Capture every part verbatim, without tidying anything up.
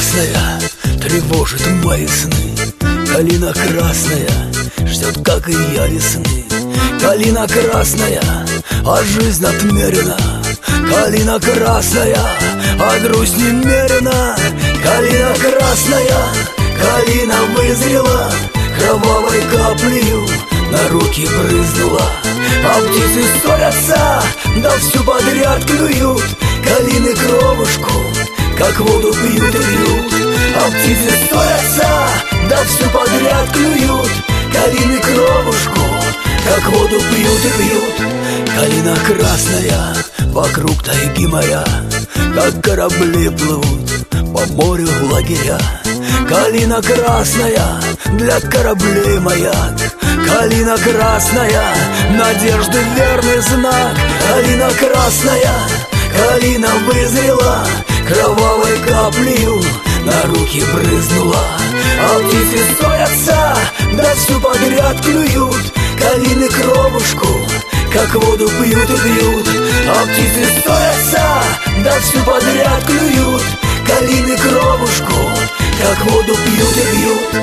красная тревожит мои сны. Калина красная ждет, как и я, весны. Калина красная, а жизнь отмерена. Калина красная, а грусть немерена. Калина красная, калина вызрела, кровавой каплею на руки брызнула. А птицы ссорятся, да всю подряд клюют. Калины кровушку, как воду пьют и пьют. А птицы ссорятся, да всю подряд клюют. Калины кровушку, как воду пьют и пьют. Калина красная вокруг тайги моря, как корабли плывут по морю в лагеря. Калина красная для кораблей маяк. Калина красная, надежды верный знак. Калина красная, калина вызрела, кровавой каплею на руки брызнула. А птицы ссорятся, да всю подряд клюют. Калины кровушку, как воду пьют и пьют. А птицы ссорятся, да всю подряд клюют. Калины кровушку, как воду пьют и пьют.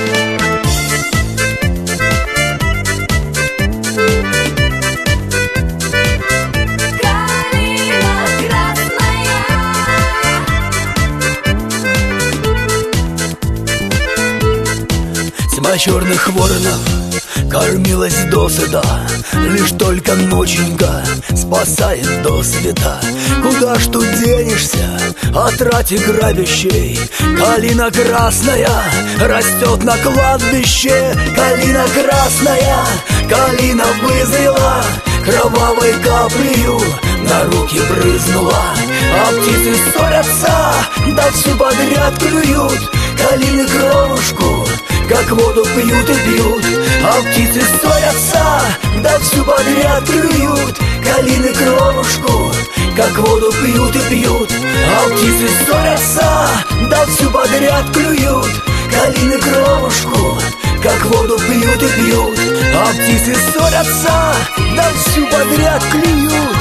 Тьма черных воронов кормилась досыта, лишь только ноченька спасает до света. Куда ж тут денешься от рати грабящей? Калина красная растет на кладбище. Калина красная, калина вызрела, кровавой каплею на руки брызнула. А птицы ссорятся, да всю подряд клюют. Калины кровушку, как воду пьют и пьют. А птицы ссорятся, да всю подряд клюют. Калины кровушку, как воду пьют и пьют. А птицы ссорятся, да всю подряд клюют. Калины кровушку, как воду пьют и пьют. А птицы ссорятся, да всю подряд клюют.